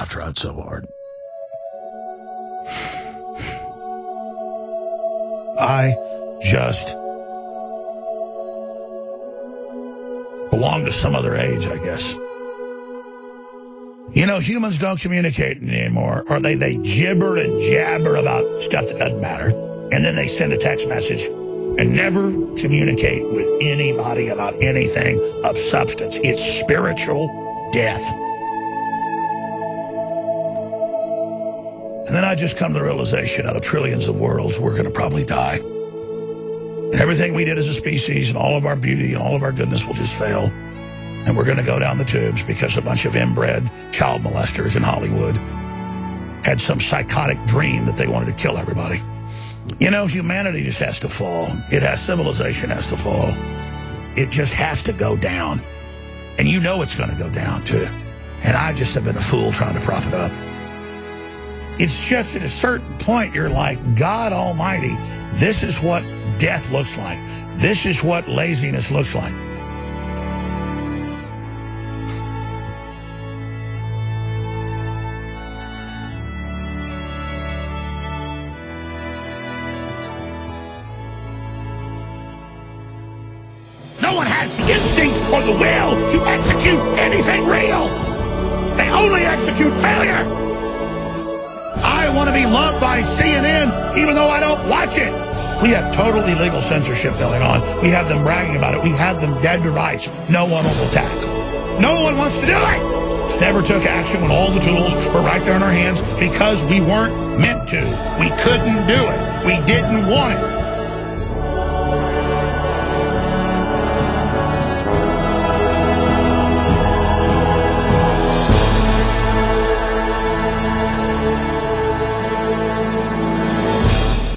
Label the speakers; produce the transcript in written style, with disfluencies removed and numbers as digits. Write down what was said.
Speaker 1: I've tried so hard. I just belong to some other age, I guess. You know, humans don't communicate anymore, or they gibber and jabber about stuff that doesn't matter, and then they send a text message and never communicate with anybody about anything of substance. It's spiritual death. And then I just come to the realization, out of trillions of worlds, we're going to probably die. And everything we did as a species and all of our beauty and all of our goodness will just fail. And we're going to go down the tubes because a bunch of inbred child molesters in Hollywood had some psychotic dream that they wanted to kill everybody. You know, humanity just has to fall. Civilization has to fall. It just has to go down. And you know it's going to go down, too. And I just have been a fool trying to prop it up. It's just at a certain point, you're like, God Almighty, this is what death looks like. This is what laziness looks like. No one has the instinct or the will to execute anything real. They only execute failure. I want to be loved by CNN even though I don't watch it. We have total illegal censorship going on. We have them bragging about it. We have them dead to rights. No one will attack. No one wants to do it. Never took action when all the tools were right there in our hands because we weren't meant to. We couldn't do it. We didn't want it.